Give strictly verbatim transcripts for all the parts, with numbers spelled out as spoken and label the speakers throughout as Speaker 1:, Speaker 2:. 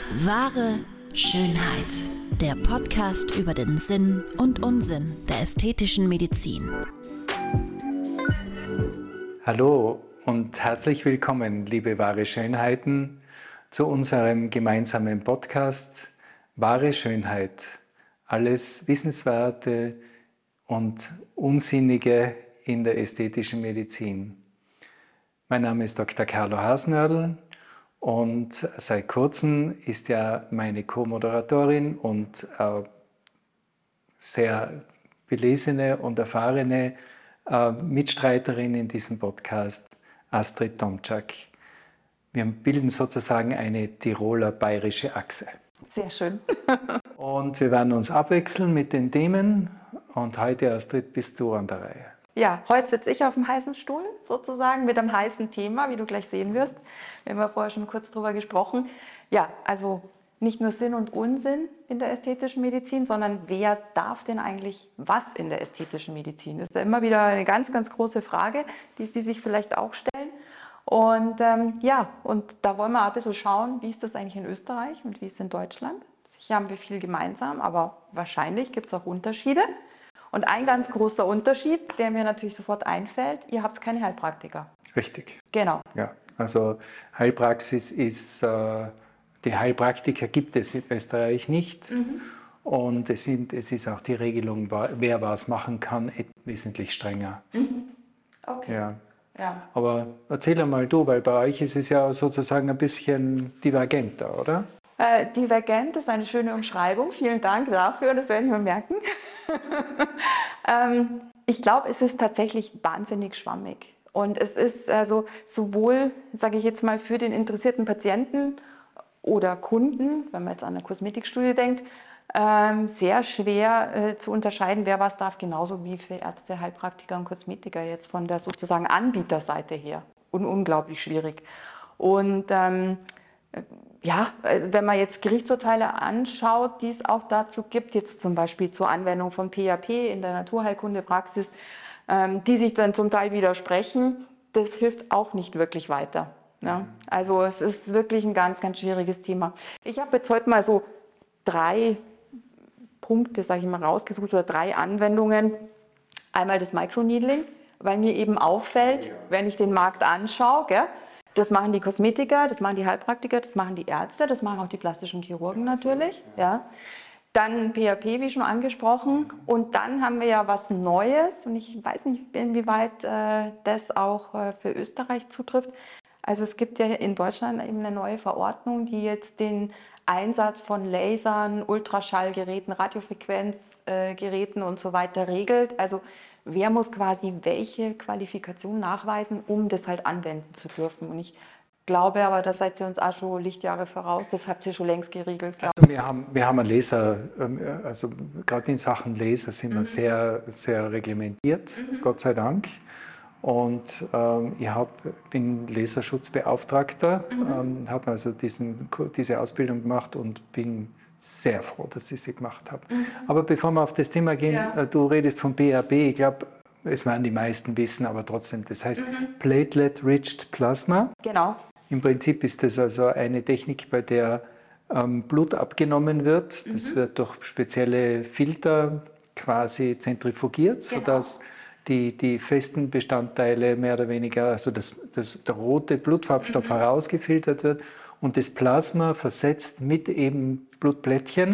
Speaker 1: Wahre Schönheit. Der Podcast über den Sinn und Unsinn der ästhetischen Medizin.
Speaker 2: Hallo und herzlich willkommen, liebe wahre Schönheiten, zu unserem gemeinsamen Podcast Wahre Schönheit. Alles Wissenswerte und Unsinnige in der ästhetischen Medizin. Mein Name ist Doktor Carlo Hasnördl und seit kurzem ist ja meine Co-Moderatorin und äh, sehr belesene und erfahrene äh, Mitstreiterin in diesem Podcast, Astrid Tomczak. Wir bilden sozusagen eine Tiroler-bayerische Achse.
Speaker 3: Sehr schön.
Speaker 2: Und wir werden uns abwechseln mit den Themen. Und heute, Astrid, bist du an der Reihe.
Speaker 3: Ja, heute sitze ich auf dem heißen Stuhl sozusagen mit einem heißen Thema, wie du gleich sehen wirst. Wir haben ja vorher schon kurz drüber gesprochen. Ja, also nicht nur Sinn und Unsinn in der ästhetischen Medizin, sondern wer darf denn eigentlich was in der ästhetischen Medizin? Das ist ja immer wieder eine ganz, ganz große Frage, die Sie sich vielleicht auch stellen. Und ähm, ja, und da wollen wir ein bisschen schauen, wie ist das eigentlich in Österreich und wie ist es in Deutschland. Sicher haben wir viel gemeinsam, aber wahrscheinlich gibt es auch Unterschiede. Und ein ganz großer Unterschied, der mir natürlich sofort einfällt, ihr habt keine Heilpraktiker.
Speaker 2: Richtig.
Speaker 3: Genau.
Speaker 2: Ja, also Heilpraxis ist, äh, die Heilpraktiker gibt es in Österreich nicht. Mhm. Und es, sind, es ist auch die Regelung, wer was machen kann, wesentlich strenger.
Speaker 3: Mhm. Okay.
Speaker 2: Ja.
Speaker 3: Ja.
Speaker 2: Aber erzähl einmal du, weil bei euch ist es ja sozusagen ein bisschen divergenter, oder?
Speaker 3: Äh, divergent ist eine schöne Umschreibung. Vielen Dank dafür, das werde ich mir merken. ähm, ich glaube, es ist tatsächlich wahnsinnig schwammig. Und es ist also sowohl, sage ich jetzt mal, für den interessierten Patienten oder Kunden, wenn man jetzt an eine Kosmetikstudie denkt, ähm, sehr schwer äh, zu unterscheiden, wer was darf, genauso wie für Ärzte, Heilpraktiker und Kosmetiker jetzt von der sozusagen Anbieterseite her. Un- unglaublich schwierig. Und ähm, ja, wenn man jetzt Gerichtsurteile anschaut, die es auch dazu gibt, jetzt zum Beispiel zur Anwendung von P A P in der Naturheilkundepraxis, ähm, die sich dann zum Teil widersprechen, das hilft auch nicht wirklich weiter. Ja? Also es ist wirklich ein ganz, ganz schwieriges Thema. Ich habe jetzt heute mal so drei Punkte, sage ich mal, rausgesucht oder drei Anwendungen. Einmal das Microneedling, weil mir eben auffällt, wenn ich den Markt anschaue, gell, das machen die Kosmetiker, das machen die Heilpraktiker, das machen die Ärzte, das machen auch die plastischen Chirurgen natürlich. Ja. Dann P A P, wie schon angesprochen. Und dann haben wir ja was Neues. Und ich weiß nicht, inwieweit äh, das auch äh, für Österreich zutrifft. Also es gibt ja in Deutschland eben eine neue Verordnung, die jetzt den Einsatz von Lasern, Ultraschallgeräten, Radiofrequenzgeräten äh, und so weiter regelt. Also wer muss quasi welche Qualifikation nachweisen, um das halt anwenden zu dürfen. Und ich glaube aber, da seid ihr uns auch schon Lichtjahre voraus, das habt ihr schon längst geregelt.
Speaker 2: Also wir haben, wir haben einen Laser, also gerade in Sachen Laser sind wir mhm. sehr, sehr reglementiert, mhm. Gott sei Dank. Und ähm, ich hab, bin Laserschutzbeauftragter, mhm. ähm, habe also diesen, diese Ausbildung gemacht und bin sehr froh, dass ich sie gemacht habe. Mhm. Aber bevor wir auf das Thema gehen, ja. Du redest von P A P, ich glaube, es werden die meisten wissen, aber trotzdem, das heißt mhm. Platelet-Rich Plasma.
Speaker 3: Genau.
Speaker 2: Im Prinzip ist das also eine Technik, bei der ähm, Blut abgenommen wird. Mhm. Das wird durch spezielle Filter quasi zentrifugiert, genau. sodass die, die festen Bestandteile mehr oder weniger, also das, das, der rote Blutfarbstoff mhm. herausgefiltert wird und das Plasma versetzt mit eben Blutplättchen,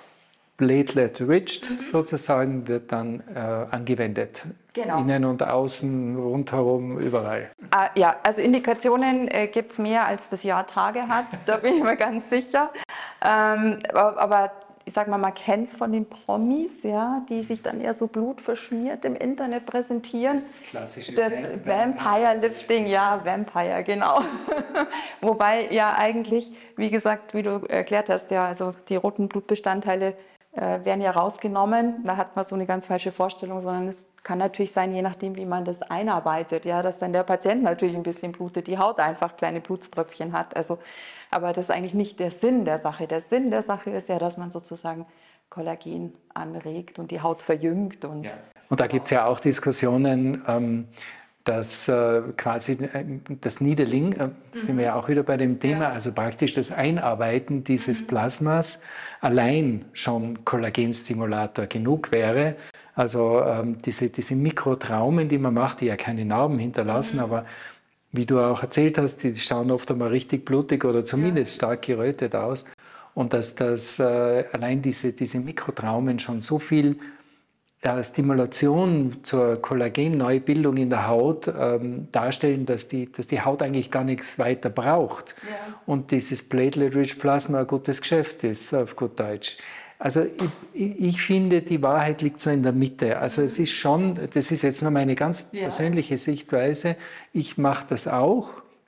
Speaker 2: platelet-rich mhm. sozusagen, wird dann äh, angewendet. Genau. Innen und außen, rundherum, überall.
Speaker 3: Ah, ja, also Indikationen äh, gibt es mehr, als das Jahr Tage hat, da bin ich mir ganz sicher. Ähm, aber, aber ich sag mal, man kennt es von den Promis, ja, die sich dann eher so blutverschmiert im Internet präsentieren.
Speaker 2: Das klassische
Speaker 3: das Vampire-Lifting, ja, Vampire, genau. Wobei ja eigentlich, wie gesagt, wie du erklärt hast, ja, also die roten Blutbestandteile äh, werden ja rausgenommen. Da hat man so eine ganz falsche Vorstellung, sondern es kann natürlich sein, je nachdem, wie man das einarbeitet, ja, dass dann der Patient natürlich ein bisschen blutet, die Haut einfach kleine Blutströpfchen hat. Also, aber das ist eigentlich nicht der Sinn der Sache. Der Sinn der Sache ist ja, dass man sozusagen Kollagen anregt und die Haut verjüngt. Und,
Speaker 2: ja. Und da gibt es ja auch Diskussionen, ähm, dass äh, quasi das Needling, äh, sind wir ja auch wieder bei dem Thema, ja. also praktisch das Einarbeiten dieses Plasmas allein schon Kollagenstimulator genug wäre. Also ähm, diese, diese Mikrotraumen, die man macht, die ja keine Narben hinterlassen, mhm. aber wie du auch erzählt hast, die schauen oft einmal richtig blutig oder zumindest ja. stark gerötet aus. Und dass das äh, allein diese, diese Mikrotraumen schon so viel äh, Stimulation zur Kollagenneubildung in der Haut ähm, darstellen, dass die, dass die Haut eigentlich gar nichts weiter braucht. Ja. Und dieses Platelet-Rich Plasma ein gutes Geschäft ist, auf gut Deutsch. Also ich, ich finde, die Wahrheit liegt so in der Mitte. Also es ist schon, das ist jetzt nur meine ganz ja. persönliche Sichtweise, ich mache das auch,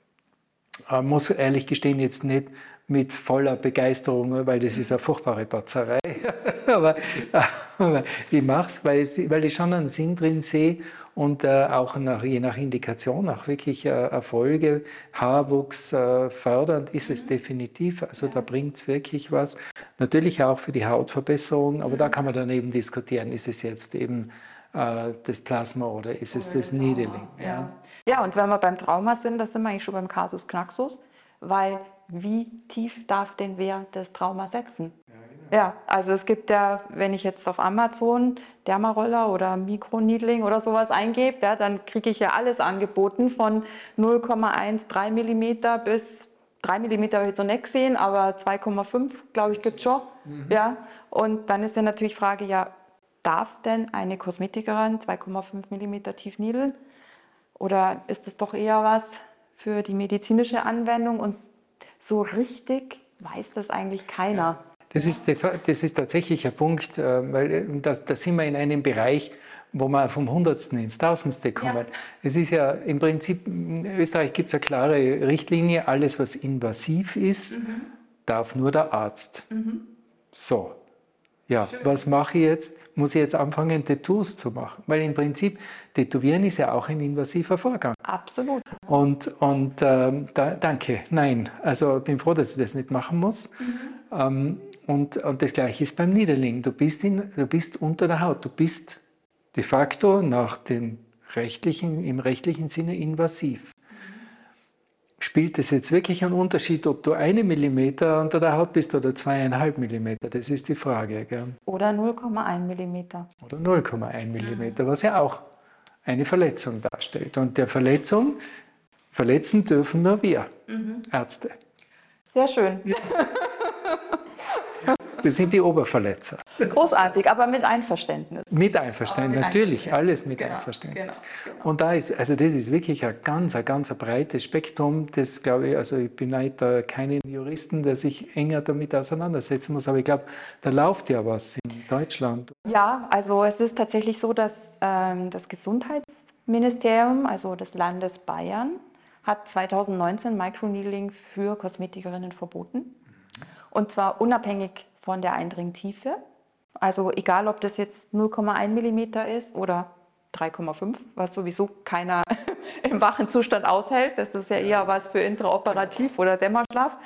Speaker 2: äh, muss ehrlich gestehen jetzt nicht mit voller Begeisterung, weil das ist eine furchtbare Batzerei. aber, aber ich mache es, weil, weil ich schon einen Sinn drin sehe und äh, auch nach, je nach Indikation auch wirklich äh, Erfolge. Haarwuchs äh, fördernd ist es definitiv, also da bringt es wirklich was. Natürlich auch für die Hautverbesserung, aber da kann man dann eben diskutieren, ist es jetzt eben äh, das Plasma oder ist es das Needling.
Speaker 3: Ja. ja, und wenn wir beim Trauma sind, da sind wir eigentlich schon beim Kasus Knaxus, weil wie tief darf denn wer das Trauma setzen? Ja, genau. ja, also es gibt ja, wenn ich jetzt auf Amazon Dermaroller oder Mikroneedling oder sowas eingebe, ja, dann kriege ich ja alles angeboten von null Komma eins drei Millimeter bis drei Millimeter habe ich jetzt noch nicht gesehen, aber zwei Komma fünf, glaube ich, gibt es schon. Mhm. Ja, und dann ist ja natürlich die Frage, ja, darf denn eine Kosmetikerin zwei Komma fünf Millimeter tief niedeln? Oder ist das doch eher was für die medizinische Anwendung? Und so richtig weiß das eigentlich keiner. Ja,
Speaker 2: das, ist, das ist tatsächlich ein Punkt, weil da, da sind wir in einem Bereich, wo wir vom Hundertsten ins Tausendste kommen. Ja. Es ist ja im Prinzip, in Österreich gibt es eine klare Richtlinie, alles was invasiv ist, mhm. darf nur der Arzt. Mhm. So, ja, schön. Was mache ich jetzt? Muss ich jetzt anfangen, Tattoos zu machen? Weil im Prinzip, Tätowieren ist ja auch ein invasiver Vorgang.
Speaker 3: Absolut.
Speaker 2: Und, und ähm, da, danke, nein. Also bin froh, dass ich das nicht machen muss. Mhm. Ähm, und, und das Gleiche ist beim Needling. Du bist, in, du bist unter der Haut. Du bist de facto nach dem rechtlichen, im rechtlichen Sinne invasiv. Mhm. Spielt es jetzt wirklich einen Unterschied, ob du einen Millimeter unter der Haut bist oder zweieinhalb Millimeter? Das ist die Frage. Gell?
Speaker 3: Oder null Komma eins Millimeter.
Speaker 2: Oder null Komma eins Millimeter, mhm. was ja auch eine Verletzung darstellt. Und der Verletzung, verletzen dürfen nur wir, mhm. Ärzte.
Speaker 3: Sehr schön.
Speaker 2: Ja. Das sind die Oberverletzer.
Speaker 3: Großartig, aber mit Einverständnis.
Speaker 2: Mit Einverständnis, mit natürlich, Einverständnis. Alles mit genau, Einverständnis. Genau, genau. Und da ist, also das ist wirklich ein ganz, ein ganz ein breites Spektrum, das glaube ich, also ich beneide keinen Juristen, der sich enger damit auseinandersetzen muss, aber ich glaube, da läuft ja was in Deutschland.
Speaker 3: Ja, also es ist tatsächlich so, dass ähm, das Gesundheitsministerium, also des Landes Bayern, hat zweitausendneunzehn Microneedling für Kosmetikerinnen verboten. Und zwar unabhängig von der Eindringtiefe. Also egal, ob das jetzt null Komma eins Millimeter ist oder drei Komma fünf, was sowieso keiner im wachen Zustand aushält. Das ist ja eher was für intraoperativ oder Dämmerschlaf.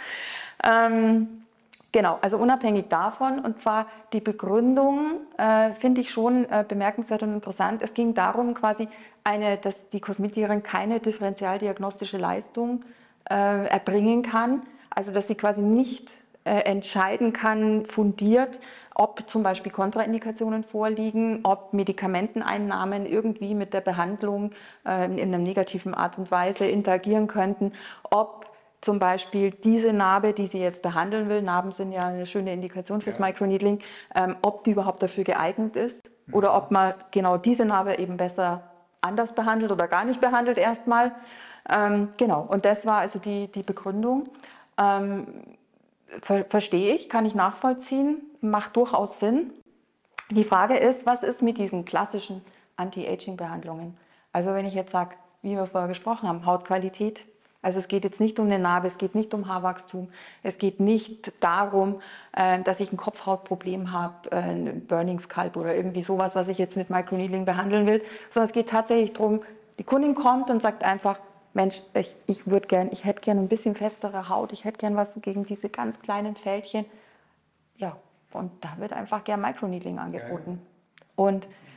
Speaker 3: Ähm, genau, also unabhängig davon. Und zwar die Begründung äh, finde ich schon äh, bemerkenswert und interessant. Es ging darum quasi, eine, dass die Kosmetikerin keine differentialdiagnostische Leistung äh, erbringen kann. Also dass sie quasi nicht entscheiden kann, fundiert, ob zum Beispiel Kontraindikationen vorliegen, ob Medikamenteneinnahmen irgendwie mit der Behandlung äh, in einer negativen Art und Weise interagieren könnten, ob zum Beispiel diese Narbe, die sie jetzt behandeln will, Narben sind ja eine schöne Indikation fürs ja. Microneedling, ähm, ob die überhaupt dafür geeignet ist mhm. oder ob man genau diese Narbe eben besser anders behandelt oder gar nicht behandelt erstmal. Ähm, genau, und das war also die, die Begründung. Ähm, Ver verstehe ich, kann ich nachvollziehen, macht durchaus Sinn. Die Frage ist, was ist mit diesen klassischen Anti-Aging-Behandlungen? Also wenn ich jetzt sage, wie wir vorher gesprochen haben, Hautqualität. Also es geht jetzt nicht um eine Narbe, es geht nicht um Haarwachstum, es geht nicht darum, äh, dass ich ein Kopfhautproblem habe, äh, ein Burning Scalp oder irgendwie sowas, was ich jetzt mit Microneedling behandeln will, sondern es geht tatsächlich darum, die Kundin kommt und sagt einfach, Mensch, ich, ich würde gern, ich hätte gern ein bisschen festere Haut, ich hätte gern was gegen diese ganz kleinen Fältchen. Ja, und da wird einfach gern Microneedling angeboten. Ja. Und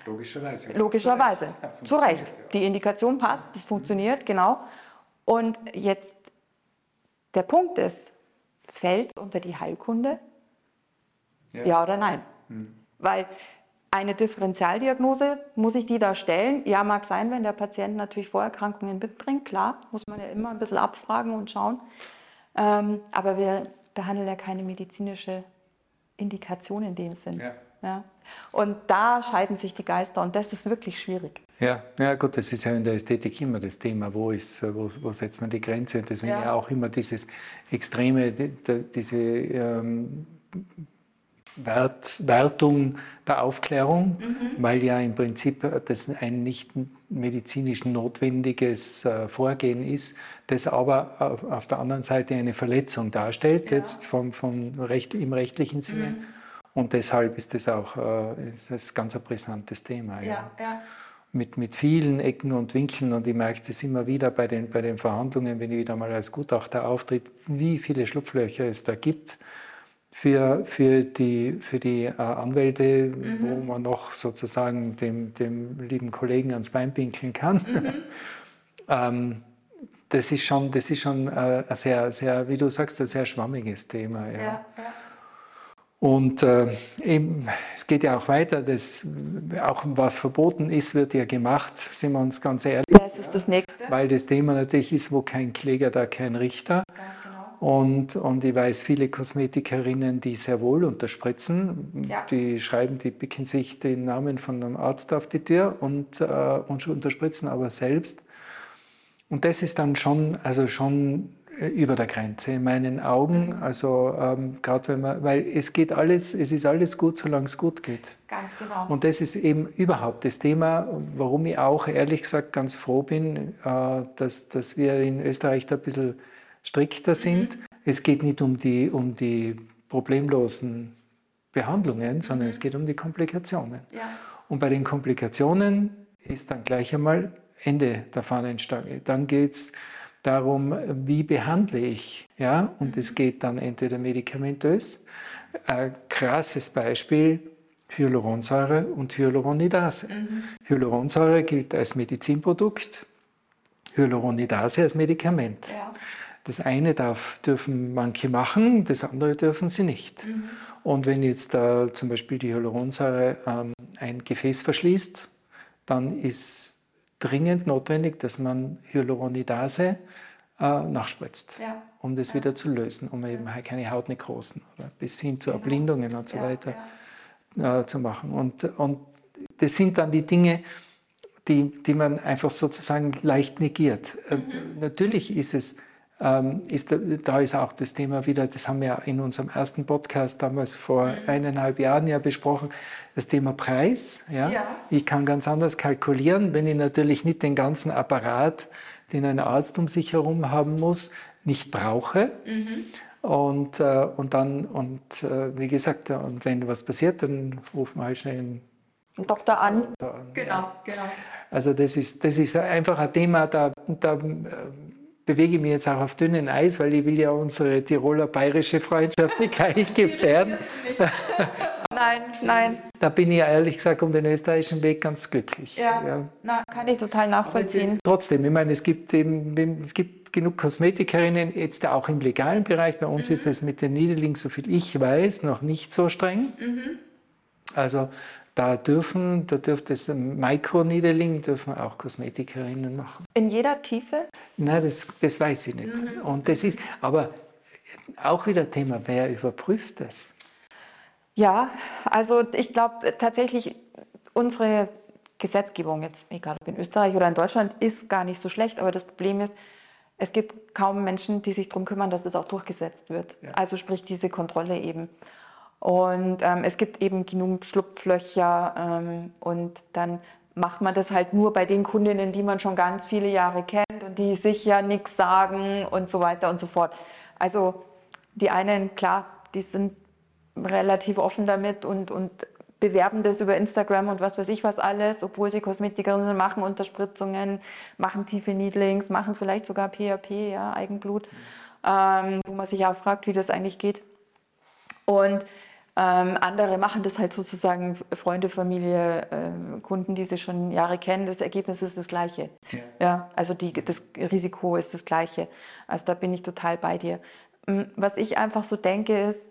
Speaker 2: Logischerweise.
Speaker 3: Logischerweise,
Speaker 2: Ja,
Speaker 3: zu Recht.
Speaker 2: ja.
Speaker 3: Die Indikation passt, das funktioniert, genau. Und jetzt der Punkt ist, fällt es unter die Heilkunde? Ja, ja oder nein? Hm. Weil eine Differentialdiagnose, muss ich die da stellen? Ja, mag sein, wenn der Patient natürlich Vorerkrankungen mitbringt, klar, muss man ja immer ein bisschen abfragen und schauen. Ähm, aber wir behandeln ja keine medizinische Indikation in dem Sinn. Ja. Ja. Und da scheiden sich die Geister und das ist wirklich schwierig.
Speaker 2: Ja, ja gut, das ist ja in der Ästhetik immer das Thema, wo, ist, wo, wo setzt man die Grenze? Und deswegen ja. ja auch immer dieses extreme, die, die, diese ähm, Wert, Wertung der Aufklärung, mhm. weil ja im Prinzip das ein nicht medizinisch notwendiges äh, Vorgehen ist, das aber auf, auf der anderen Seite eine Verletzung darstellt, ja. jetzt vom, vom Recht, im rechtlichen Sinne. Mhm. Und deshalb ist das auch äh, ist das ganz ein brisantes Thema. Ja. Ja, ja. Mit, mit vielen Ecken und Winkeln, und ich merke das immer wieder bei den, bei den Verhandlungen, wenn ich wieder mal als Gutachter auftritt, wie viele Schlupflöcher es da gibt für, für die, für die äh, Anwälte, mhm. wo man noch sozusagen dem, dem lieben Kollegen ans Bein pinkeln kann. Mhm. ähm, das ist schon, das ist schon äh, ein sehr, sehr, wie du sagst, ein sehr schwammiges Thema. Ja. Ja, ja. Und äh, eben, es geht ja auch weiter, dass auch was verboten ist, wird ja gemacht, sind wir uns ganz ehrlich.
Speaker 3: Das ist das Nächste.
Speaker 2: Weil das Thema natürlich ist, wo kein Kläger, da kein Richter.
Speaker 3: Ganz genau.
Speaker 2: Und, und ich weiß viele Kosmetikerinnen, die sehr wohl unterspritzen. Ja. Die schreiben, die picken sich den Namen von einem Arzt auf die Tür und, äh, und unterspritzen aber selbst. Und das ist dann schon, also schon über der Grenze in meinen Augen, also ähm, gerade wenn man, weil es geht alles, es ist alles gut, solange es gut geht.
Speaker 3: Ganz genau.
Speaker 2: Und das ist eben überhaupt das Thema, warum ich auch ehrlich gesagt ganz froh bin, äh, dass, dass wir in Österreich da ein bisschen strikter sind. Mhm. Es geht nicht um die, um die problemlosen Behandlungen, sondern mhm. es geht um die Komplikationen. Ja. Und bei den Komplikationen ist dann gleich einmal Ende der Fahnenstange. Dann geht es darum, wie behandle ich. Ja? Und es geht dann entweder medikamentös. Ein krasses Beispiel, Hyaluronsäure und Hyaluronidase. Mhm. Hyaluronsäure gilt als Medizinprodukt, Hyaluronidase als Medikament. Ja. Das eine darf, dürfen manche machen, das andere dürfen sie nicht. Mhm. Und wenn jetzt äh, zum Beispiel die Hyaluronsäure ähm, ein Gefäß verschließt, dann ist dringend notwendig, dass man Hyaluronidase äh, nachspritzt, ja. um das ja. wieder zu lösen, um eben halt keine Hautnekrosen oder bis hin zu genau. Erblindungen und so ja, weiter ja. Äh, zu machen. Und, und das sind dann die Dinge, die, die man einfach sozusagen leicht negiert. Mhm. Äh, natürlich ist es, ähm, ist, da ist auch das Thema wieder, das haben wir in unserem ersten Podcast damals vor mhm. eineinhalb Jahren ja besprochen, das Thema Preis. Ja? Ja. Ich kann ganz anders kalkulieren, wenn ich natürlich nicht den ganzen Apparat, den ein Arzt um sich herum haben muss, nicht brauche. Mhm. Und, äh, und dann, und äh, wie gesagt, und wenn was passiert, dann rufen wir halt schnell einen
Speaker 3: Doktor an.
Speaker 2: Doktor an.
Speaker 3: Genau,
Speaker 2: ja.
Speaker 3: genau.
Speaker 2: Also das ist, das ist einfach ein Thema, da, da bewege ich mich jetzt auch auf dünnem Eis, weil ich will ja unsere Tiroler-bayerische Freundschaft nicht gleich gefährden.
Speaker 3: Nein, nein.
Speaker 2: Da bin ich ja ehrlich gesagt um den österreichischen Weg ganz glücklich.
Speaker 3: Ja, ja. Na, kann ich total nachvollziehen.
Speaker 2: Trotzdem, ich meine, es gibt, eben, es gibt genug Kosmetikerinnen, jetzt auch im legalen Bereich. Bei uns mhm. ist es mit den Needling, so viel ich weiß, noch nicht so streng. Mhm. Also da dürfen, da dürfte es Micro-Needling, dürfen auch Kosmetikerinnen machen.
Speaker 3: In jeder Tiefe?
Speaker 2: Nein, das, das weiß ich nicht. Mhm. Und das ist, aber auch wieder Thema, wer überprüft das?
Speaker 3: Ja, also ich glaube tatsächlich, unsere Gesetzgebung jetzt, egal ob in Österreich oder in Deutschland, ist gar nicht so schlecht. Aber das Problem ist, es gibt kaum Menschen, die sich darum kümmern, dass es auch durchgesetzt wird. Ja. Also sprich diese Kontrolle eben. Und ähm, es gibt eben genug Schlupflöcher ähm, und dann macht man das halt nur bei den Kundinnen, die man schon ganz viele Jahre kennt und die sicher nichts sagen und so weiter und so fort. Also die einen, klar, die sind relativ offen damit und, und bewerben das über Instagram und was weiß ich was alles, obwohl sie Kosmetikerinnen sind, machen Unterspritzungen, machen tiefe Needlings, machen vielleicht sogar P R P, ja, Eigenblut, ähm, wo man sich auch fragt, wie das eigentlich geht. Und Ähm, andere machen das halt sozusagen Freunde, Familie, äh, Kunden, die sie schon Jahre kennen. Das Ergebnis ist das gleiche. Ja. Ja, also die, das Risiko ist das gleiche. Also da bin ich total bei dir. Was ich einfach so denke ist,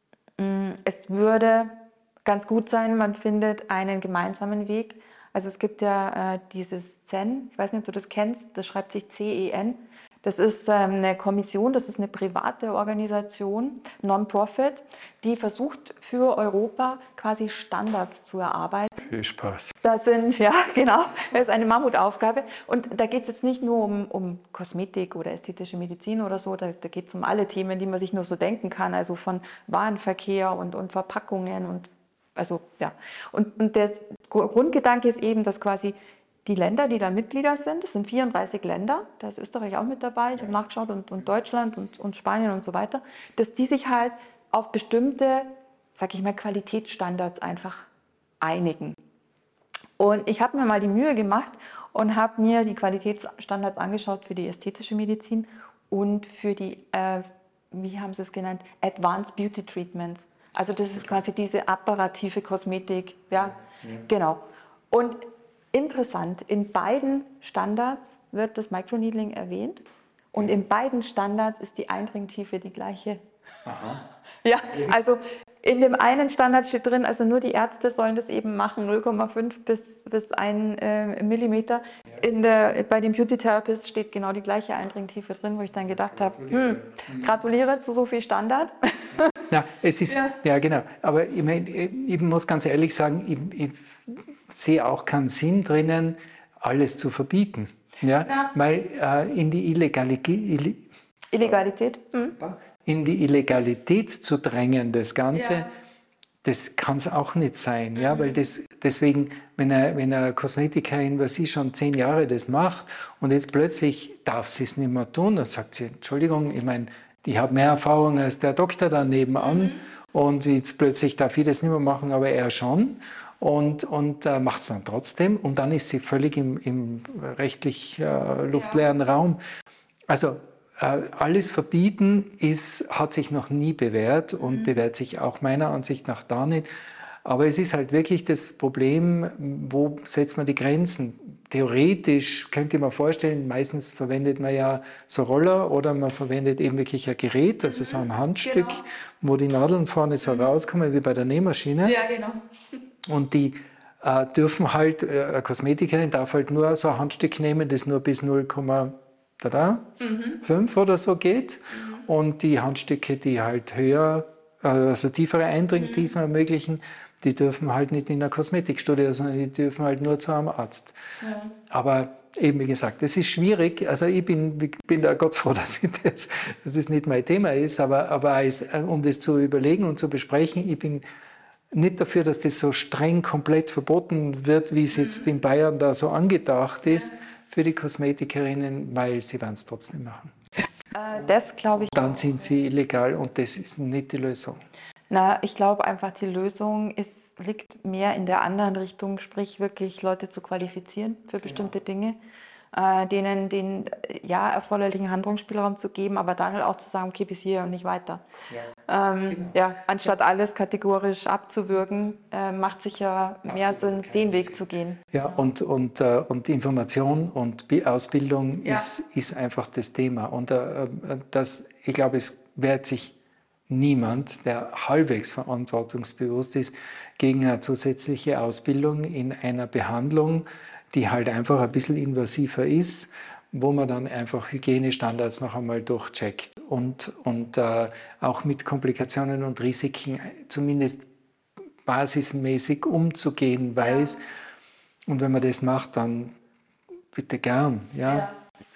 Speaker 3: es würde ganz gut sein, man findet einen gemeinsamen Weg. Also es gibt ja äh, dieses C E N, ich weiß nicht, ob du das kennst, das schreibt sich C E N. Das ist ähm, eine Kommission, das ist eine private Organisation, Non-Profit, die versucht für Europa quasi Standards zu erarbeiten.
Speaker 2: Viel Spaß.
Speaker 3: Das sind, ja genau, das ist eine Mammutaufgabe. Und da geht es jetzt nicht nur um, um Kosmetik oder ästhetische Medizin oder so, da, da geht es um alle Themen, die man sich nur so denken kann, also von Warenverkehr und, und Verpackungen und also ja. Und, und der Grundgedanke ist eben, dass quasi die Länder, die da Mitglieder sind, das sind vierunddreißig Länder, da ist Österreich auch mit dabei, ich habe nachgeschaut, und, und Deutschland und, und Spanien und so weiter, dass die sich halt auf bestimmte, sag ich mal, Qualitätsstandards einfach einigen. Und ich habe mir mal die Mühe gemacht und habe mir die Qualitätsstandards angeschaut für die ästhetische Medizin und für die, äh, wie haben sie es genannt, Advanced Beauty Treatments. Also das ist quasi diese apparative Kosmetik, ja, ja. Genau. Und interessant, in beiden Standards wird das Microneedling erwähnt und in beiden Standards ist die Eindringtiefe die gleiche. Aha. Ja, also in dem einen Standard steht drin, also nur die Ärzte sollen das eben machen, null Komma fünf bis, bis ein äh, Millimeter. In der, bei dem Beauty Therapist steht genau die gleiche Eindringtiefe drin, wo ich dann gedacht habe, hm, gratuliere zu so viel Standard.
Speaker 2: Na, es ist, ja, ja genau, aber ich, mein, ich muss ganz ehrlich sagen, ich, ich sehe auch keinen Sinn drinnen, alles zu verbieten. Ja? Ja. Weil äh, in die Illegalität,
Speaker 3: Illegalität? Hm.
Speaker 2: in die Illegalität zu drängen, das Ganze, ja. Das kann es auch nicht sein. Ja? Mhm. Weil das, deswegen, wenn eine, wenn eine Kosmetikerin, was sie schon zehn Jahre das macht und jetzt plötzlich darf sie es nicht mehr tun, dann sagt sie, Entschuldigung, ich meine, ich habe mehr Erfahrung als der Doktor da nebenan mhm. und jetzt plötzlich darf ich das nicht mehr machen, aber er schon. Und, und äh, macht es dann trotzdem und dann ist sie völlig im, im rechtlich äh, luftleeren ja. Raum. Also äh, alles verbieten ist, hat sich noch nie bewährt und mhm. bewährt sich auch meiner Ansicht nach da nicht. Aber es ist halt wirklich das Problem, wo setzt man die Grenzen? Theoretisch könnte man vorstellen, meistens verwendet man ja so Roller oder man verwendet eben wirklich ein Gerät, also so ein Handstück, genau. wo die Nadeln vorne so rauskommen wie bei der Nähmaschine. Ja, genau. Und die äh, dürfen halt, äh, eine Kosmetikerin darf halt nur so ein Handstück nehmen, das nur bis null Komma fünf mhm. oder so geht. Mhm. Und die Handstücke, die halt höher, äh, also tiefere Eindringtiefen mhm. ermöglichen, die dürfen halt nicht in einer Kosmetikstudie, sondern die dürfen halt nur zu einem Arzt. Ja. Aber eben, wie gesagt, das ist schwierig. Also ich bin, bin da Gott froh, dass, ich das, dass es nicht mein Thema ist, aber, aber als, um das zu überlegen und zu besprechen, ich bin nicht dafür, dass das so streng komplett verboten wird, wie es jetzt in Bayern da so angedacht ist, für die Kosmetikerinnen, weil sie werden es trotzdem machen.
Speaker 3: Äh, das glaube ich.
Speaker 2: Dann sind sie illegal und das ist nicht die Lösung.
Speaker 3: Na, ich glaube einfach, die Lösung ist, liegt mehr in der anderen Richtung, sprich wirklich Leute zu qualifizieren für bestimmte ja. Dinge, äh, denen den ja, erforderlichen Handlungsspielraum zu geben, aber dann halt auch zu sagen, okay, bis hier und nicht weiter. Ja. Ähm, genau. ja, anstatt alles kategorisch abzuwürgen, äh, macht sicher mehr Absolut Sinn, den Weg Sinn. zu gehen.
Speaker 2: Ja, und, und, äh, und Information und Ausbildung ja. ist, ist einfach das Thema. Und äh, das, ich glaube, es wehrt sich niemand, der halbwegs verantwortungsbewusst ist, gegen eine zusätzliche Ausbildung in einer Behandlung, die halt einfach ein bisschen invasiver ist, wo man dann einfach Hygienestandards noch einmal durchcheckt und, und äh, auch mit Komplikationen und Risiken zumindest basismäßig umzugehen weiß. Ja. Und wenn man das macht, dann bitte gern. Ja.
Speaker 3: Ja.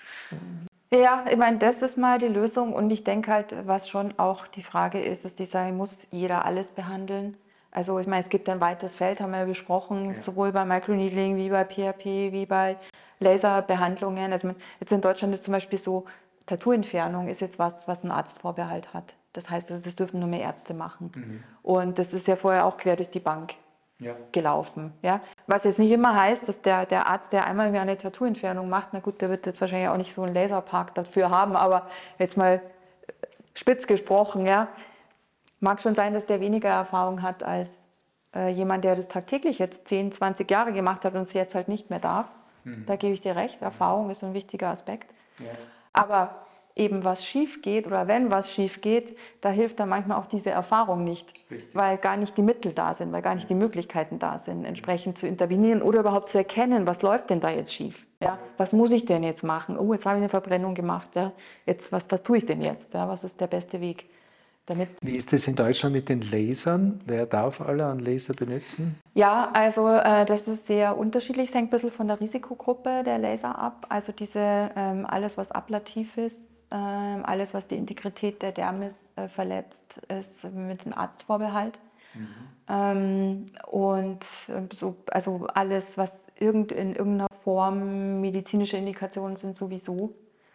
Speaker 3: Ja, ich meine, das ist mal die Lösung und ich denke halt, was schon auch die Frage ist, ist, die sagen, muss jeder alles behandeln? Also ich meine, es gibt ein weites Feld, haben wir ja besprochen, ja. sowohl bei Microneedling wie bei P R P, wie bei Laserbehandlungen. Also jetzt in Deutschland ist zum Beispiel so, Tattoo-Entfernung ist jetzt was, was ein Arztvorbehalt hat. Das heißt, das dürfen nur mehr Ärzte machen. Mhm. Und das ist ja vorher auch quer durch die Bank. Ja. gelaufen. Ja? Was jetzt nicht immer heißt, dass der, der Arzt, der einmal mehr eine Tattoo-Entfernung macht, na gut, der wird jetzt wahrscheinlich auch nicht so einen Laserpark dafür haben, aber jetzt mal spitz gesprochen, ja, Mag schon sein, dass der weniger Erfahrung hat als äh, jemand, der das tagtäglich jetzt zehn, zwanzig Jahre gemacht hat und es jetzt halt nicht mehr darf. Mhm. Da gebe ich dir recht, Erfahrung ist ein wichtiger Aspekt. Ja. Aber eben was schief geht oder wenn was schief geht, da hilft dann manchmal auch diese Erfahrung nicht, richtig, weil gar nicht die Mittel da sind, weil gar nicht die Möglichkeiten da sind, entsprechend zu intervenieren oder überhaupt zu erkennen, was läuft denn da jetzt schief? Ja, was muss ich denn jetzt machen? Oh, jetzt habe ich eine Verbrennung gemacht. Ja, jetzt, was, was tue ich denn jetzt? Ja, was ist der beste Weg? Damit
Speaker 2: Wie ist das in Deutschland mit den Lasern? Wer darf alle einen Laser benutzen?
Speaker 3: Ja, also äh, das ist sehr unterschiedlich. Es hängt ein bisschen von der Risikogruppe der Laser ab. Also diese, ähm, alles, was ablativ ist, ähm, alles, was die Integrität der Dermis äh, verletzt, ist mit dem Arztvorbehalt. Mhm. Ähm, und äh, so, also alles, was irgend, in irgendeiner Form medizinische Indikationen sind, sowieso.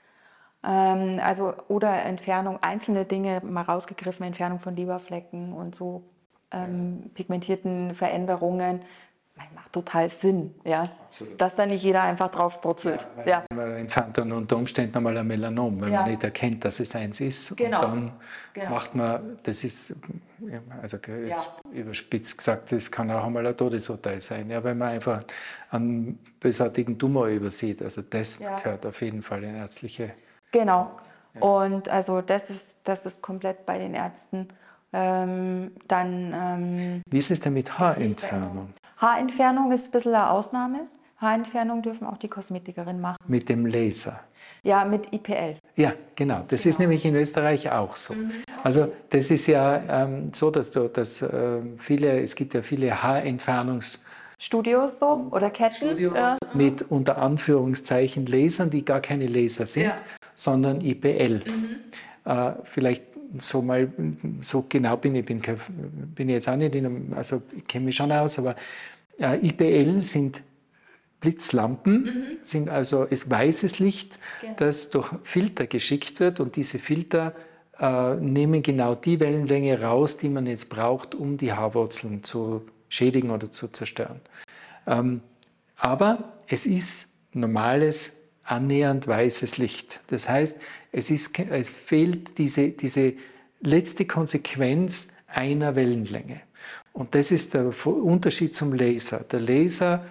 Speaker 3: Also, oder Entfernung, einzelne Dinge mal rausgegriffen, Entfernung von Leberflecken und so ähm, pigmentierten Veränderungen. Das macht total Sinn, ja? Dass da nicht jeder einfach drauf brutzelt.
Speaker 2: Ja,
Speaker 3: ja.
Speaker 2: Man entfernt dann unter Umständen nochmal ein Melanom, wenn ja. man nicht erkennt, dass es eins ist.
Speaker 3: Genau.
Speaker 2: Und dann
Speaker 3: genau.
Speaker 2: macht man, das ist, also ja. überspitzt gesagt, das kann auch einmal ein Todesurteil sein, ja, wenn man einfach einen bösartigen Tumor übersieht. Also das ja. gehört auf jeden Fall in ärztliche...
Speaker 3: Genau. Ja. Und also das ist, das ist komplett bei den Ärzten. Ähm, dann, ähm,
Speaker 2: Wie ist es denn mit Haarentfernung?
Speaker 3: Haarentfernung ist ein bisschen eine Ausnahme. Haarentfernung dürfen auch die Kosmetikerinnen machen.
Speaker 2: Mit dem Laser?
Speaker 3: Ja, mit I P L.
Speaker 2: Ja, genau. Das genau. ist nämlich in Österreich auch so. Mhm. Also das ist ja ähm, so, dass, du, dass äh, viele, es gibt ja viele Haarentfernungs-
Speaker 3: Studios so oder Ketten.
Speaker 2: Studios ja. mit unter Anführungszeichen Lasern, die gar keine Laser sind, ja. sondern I P L. Mhm. Äh, vielleicht so mal, so genau bin ich, bin, bin ich jetzt auch nicht, in einem, also ich kenne mich schon aus, aber äh, I P L sind Blitzlampen, mhm. sind also ist weißes Licht, genau. das durch Filter geschickt wird und diese Filter äh, nehmen genau die Wellenlänge raus, die man jetzt braucht, um die Haarwurzeln zu schädigen oder zu zerstören. Ähm, aber es ist normales, annähernd weißes Licht. Das heißt, es, ist, es fehlt diese, diese letzte Konsequenz einer Wellenlänge. Und das ist der Unterschied zum Laser. Der Laser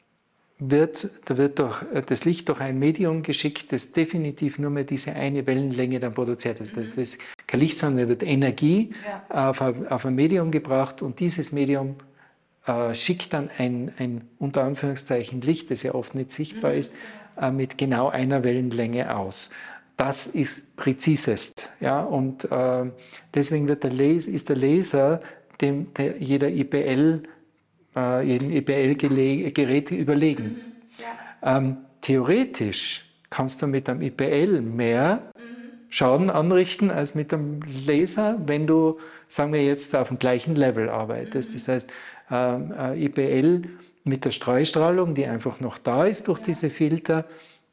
Speaker 2: wird, da wird durch, das Licht durch ein Medium geschickt, das definitiv nur mehr diese eine Wellenlänge dann produziert. Das ist kein Licht, sondern wird Energie ja. auf, ein, auf ein Medium gebracht und dieses Medium äh, schickt dann ein, ein unter Anführungszeichen Licht, das ja oft nicht sichtbar mhm. ist, äh, mit genau einer Wellenlänge aus. Das ist präzisest. Ja? Und äh, deswegen wird der Laser, ist der Laser dem der jeder I P L äh, jedem I P L-Gerät überlegen. Mhm. Ja. Ähm, theoretisch kannst du mit einem I P L mehr mhm. Schaden anrichten als mit einem Laser, wenn du, sagen wir jetzt, auf dem gleichen Level arbeitest. Mhm. Das heißt, ähm, I P L mit der Streustrahlung, die einfach noch da ist durch ja. diese Filter,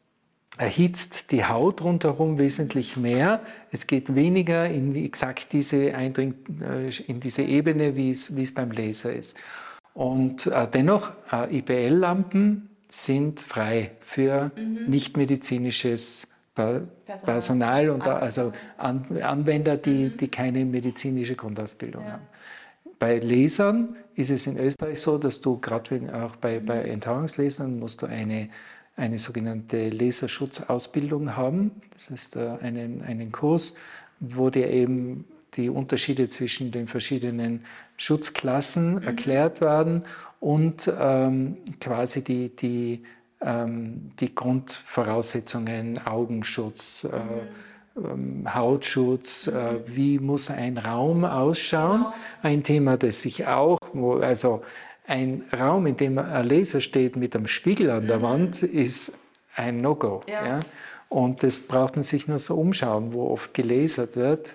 Speaker 2: erhitzt die Haut rundherum wesentlich mehr. Es geht weniger in exakt diese, Eindring, in diese Ebene, wie es, wie es beim Laser ist. Und äh, dennoch, äh, I P L-Lampen sind frei für mhm. nichtmedizinisches per Personal, Personal und also An Anwender, die, mhm. die keine medizinische Grundausbildung ja. haben. Bei Lasern ist es in Österreich so, dass du gerade auch bei, mhm. bei Enthaarungslasern musst du eine, eine sogenannte Laserschutzausbildung haben. Das ist äh, einen, einen Kurs, wo dir eben die Unterschiede zwischen den verschiedenen Schutzklassen mhm. erklärt werden und ähm, quasi die, die, ähm, die Grundvoraussetzungen, Augenschutz, mhm. äh, ähm, Hautschutz, mhm. äh, wie muss ein Raum ausschauen. Genau. Ein Thema, das sich auch, wo, also ein Raum, in dem ein Laser steht mit einem Spiegel an der mhm. Wand, ist ein No-Go. Ja. Ja? Und das braucht man sich nur so umschauen, wo oft gelasert wird.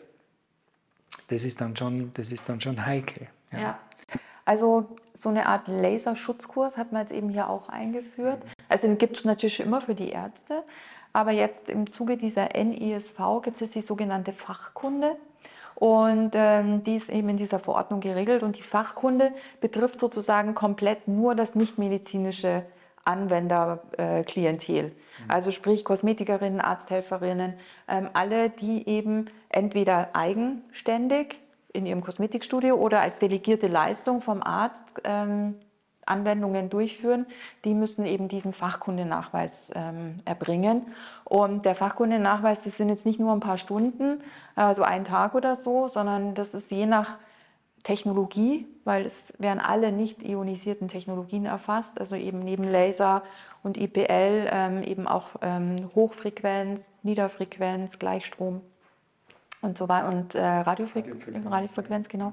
Speaker 2: Das ist dann schon, das ist dann schon heikel. Ja.
Speaker 3: Ja, also so eine Art Laserschutzkurs hat man jetzt eben hier auch eingeführt. Also den gibt es natürlich immer für die Ärzte, aber jetzt im Zuge dieser N I S V gibt es die sogenannte Fachkunde und ähm, die ist eben in dieser Verordnung geregelt und die Fachkunde betrifft sozusagen komplett nur das nichtmedizinische Anwenderklientel. Also sprich Kosmetikerinnen, Arzthelferinnen, ähm, alle, die eben entweder eigenständig in ihrem Kosmetikstudio oder als delegierte Leistung vom Arzt ähm, Anwendungen durchführen, die müssen eben diesen Fachkundenachweis ähm, erbringen. Und der Fachkundenachweis, das sind jetzt nicht nur ein paar Stunden, also ein Tag oder so, sondern das ist je nach Technologie, weil es werden alle nicht ionisierten Technologien erfasst, also eben neben Laser und I P L ähm, eben auch ähm, Hochfrequenz, Niederfrequenz, Gleichstrom und so weiter und äh, Radiofrequenz, Radiofrequenz, Radiofrequenz, genau.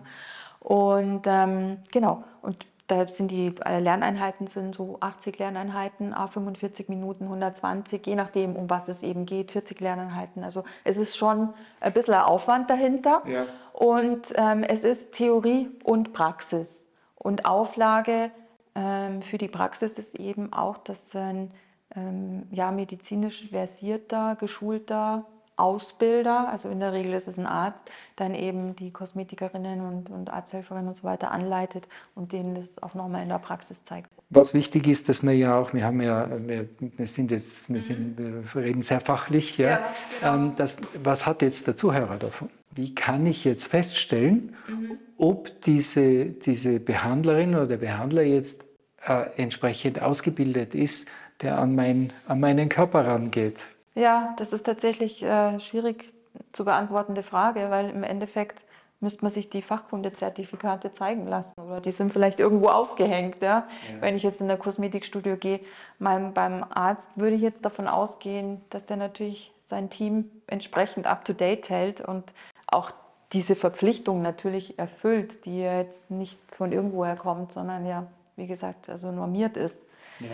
Speaker 3: Und ähm, genau, und da sind die Lerneinheiten sind so achtzig Lerneinheiten, à fünfundvierzig Minuten, hundertzwanzig, je nachdem, um was es eben geht, vierzig Lerneinheiten. Also es ist schon ein bisschen ein Aufwand dahinter. Ja. Und ähm, es ist Theorie und Praxis. Und Auflage ähm, für die Praxis ist eben auch, dass ein ähm, ja, medizinisch versierter, geschulter Ausbilder, also in der Regel ist es ein Arzt, dann eben die Kosmetikerinnen und, und Arzthelferinnen und so weiter anleitet und denen das auch nochmal in der Praxis zeigt.
Speaker 2: Was wichtig ist, dass wir ja auch, wir haben ja, wir, wir sind jetzt, wir, sind, wir reden sehr fachlich, ja, ja genau. ähm, das, was hat jetzt der Zuhörer davon? Wie kann ich jetzt feststellen, mhm. ob diese, diese Behandlerin oder der Behandler jetzt äh, entsprechend ausgebildet ist, der an, mein, an meinen Körper rangeht?
Speaker 3: Ja, das ist tatsächlich äh, schwierig zu beantwortende Frage, weil im Endeffekt müsste man sich die Fachkundezertifikate zeigen lassen oder die sind vielleicht irgendwo aufgehängt. Ja? Ja. Wenn ich jetzt in der Kosmetikstudio gehe, mein, beim Arzt würde ich jetzt davon ausgehen, dass der natürlich sein Team entsprechend up-to-date hält und auch diese Verpflichtung natürlich erfüllt, die ja jetzt nicht von irgendwoher kommt, sondern ja, wie gesagt, also normiert ist. Ja,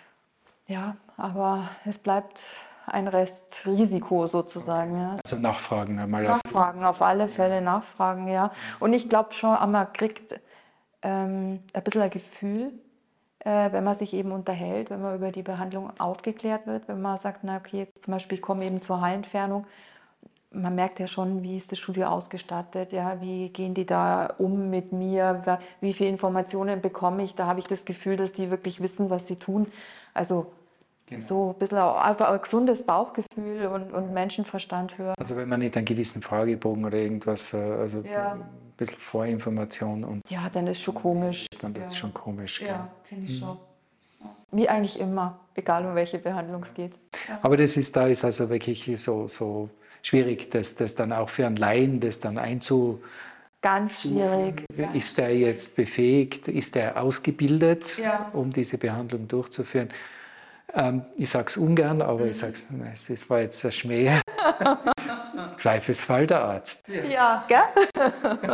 Speaker 3: ja, aber es bleibt ein Restrisiko sozusagen. Ja.
Speaker 2: Also nachfragen einmal.
Speaker 3: Nachfragen, auf alle Fälle nachfragen, ja. Und ich glaube schon, man kriegt ähm, ein bisschen ein Gefühl, äh, wenn man sich eben unterhält, wenn man über die Behandlung aufgeklärt wird, wenn man sagt, na okay, jetzt zum Beispiel ich komme eben zur Haarentfernung, man merkt ja schon, wie ist das Studio ausgestattet, ja, wie gehen die da um mit mir, wie viele Informationen bekomme ich, da habe ich das Gefühl, dass die wirklich wissen, was sie tun. Also genau. So ein bisschen auch einfach ein gesundes Bauchgefühl und, und Menschenverstand hören.
Speaker 2: Also wenn man nicht einen gewissen Fragebogen oder irgendwas, also ja. ein bisschen Vorinformation und...
Speaker 3: Ja, dann ist schon komisch.
Speaker 2: Dann wird es ja. schon komisch.
Speaker 3: Ja, ja finde ich mhm. schon. Ja. Wie eigentlich immer, egal um welche Behandlung es geht.
Speaker 2: Ja. Aber das ist, da ist also wirklich so, so schwierig, das, das dann auch für einen Laien, das dann einzu...
Speaker 3: Ganz schwierig.
Speaker 2: Ist der jetzt befähigt, ist der ausgebildet,
Speaker 3: ja.
Speaker 2: um diese Behandlung durchzuführen? Ähm, ich sage es ungern, aber mhm. ich sage es, das war jetzt der Schmäh. Zweifelsfall der Arzt.
Speaker 3: Ja, gell?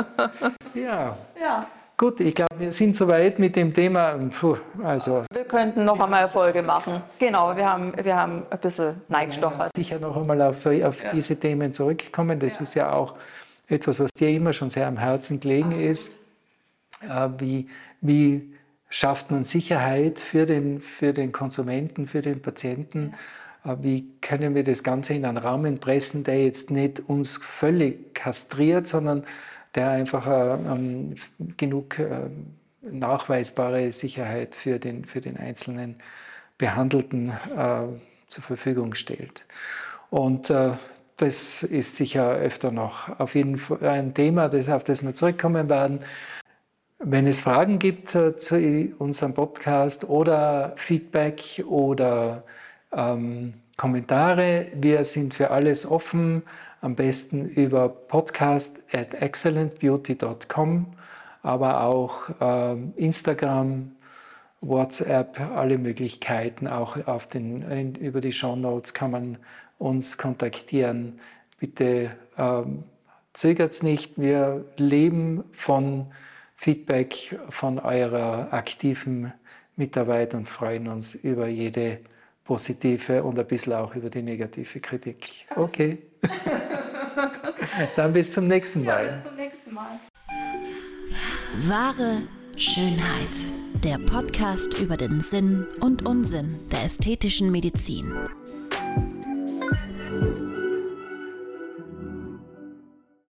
Speaker 2: ja.
Speaker 3: ja.
Speaker 2: Gut, ich glaube, wir sind soweit mit dem Thema. Puh, also
Speaker 3: wir könnten noch einmal eine Folge machen. Genau, wir haben, wir haben ein bisschen Neigstoff.
Speaker 2: Sicher noch einmal auf, so, auf ja. diese Themen zurückkommen. Das ja. ist ja auch etwas, was dir immer schon sehr am Herzen gelegen Absolut. ist. Äh, wie, wie schafft man Sicherheit für den, für den Konsumenten, für den Patienten? Ja. Äh, wie können wir das Ganze in einen Rahmen pressen, der jetzt nicht uns völlig kastriert, sondern der einfach äh, ähm, genug äh, nachweisbare Sicherheit für den, für den einzelnen Behandelten äh, zur Verfügung stellt. Und äh, das ist sicher öfter noch auf jeden Fall ein Thema, das, auf das wir zurückkommen werden. Wenn es Fragen gibt äh, zu unserem Podcast oder Feedback oder ähm, Kommentare, wir sind für alles offen. Am besten über podcast at excellent beauty dot com, aber auch ähm, Instagram, WhatsApp, alle Möglichkeiten, auch auf den, in, über die Shownotes kann man uns kontaktieren. Bitte ähm, zögert es nicht, wir leben von Feedback, von eurer aktiven Mitarbeit und freuen uns über jede positive und ein bisschen auch über die negative Kritik. Okay. Dann bis zum nächsten Mal.
Speaker 3: Ja, bis zum nächsten Mal.
Speaker 1: Wahre Schönheit. Der Podcast über den Sinn und Unsinn der ästhetischen Medizin.